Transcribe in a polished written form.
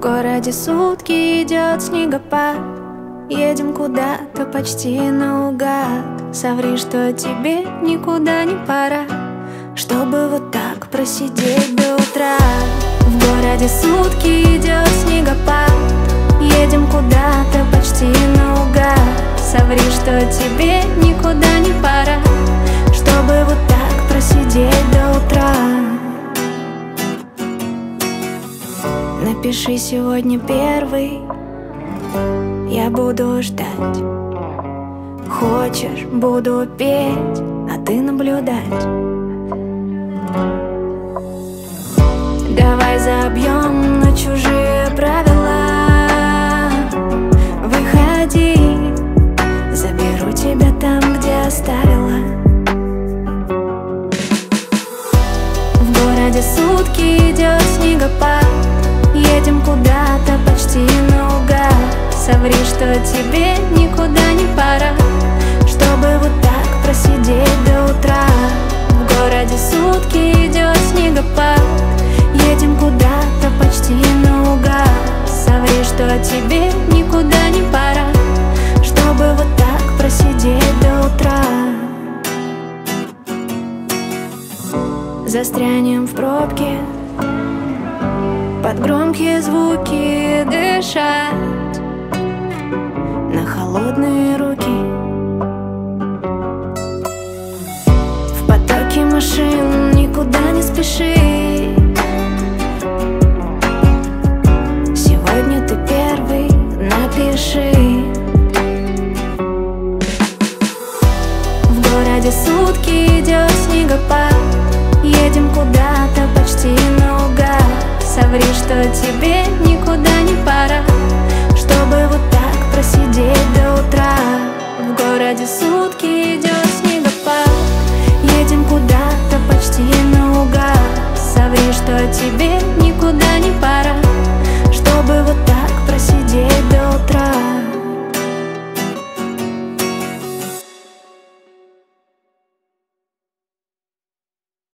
городе сутки идет снегопад. Едем куда-то почти наугад. Соври, что тебе никуда не пора, чтобы вот так просидеть до утра. В городе сутки идет снегопад. Едем куда-то почти наугад. Соври, что тебе никуда не пора, чтобы вот так просидеть до утра. Напиши сегодня первый, я буду ждать. Хочешь, буду петь, а ты наблюдать. Давай забьем на чужие правила. Выходи, заберу тебя там, где оставила. В городе сутки идет снегопад. Едем куда-то почти наугад. Соври, что тебе никуда не пора, чтобы вот так просидеть до утра. В городе сутки идет снегопад. Едем куда-то почти наугад. Соври, что тебе никуда не пора, чтобы вот так просидеть до утра. Застрянем в пробке, под громкие звуки дышать, на холодные руки. В потоке машин никуда не спеши. Сегодня ты первый, напиши. В городе сутки идет снегопад. Едем куда-то почти наугад. Соври, что тебе никуда не пора, чтобы вот так просидеть до утра. В городе сутки идет снегопад. Едем куда-то почти наугад. Соври, что тебе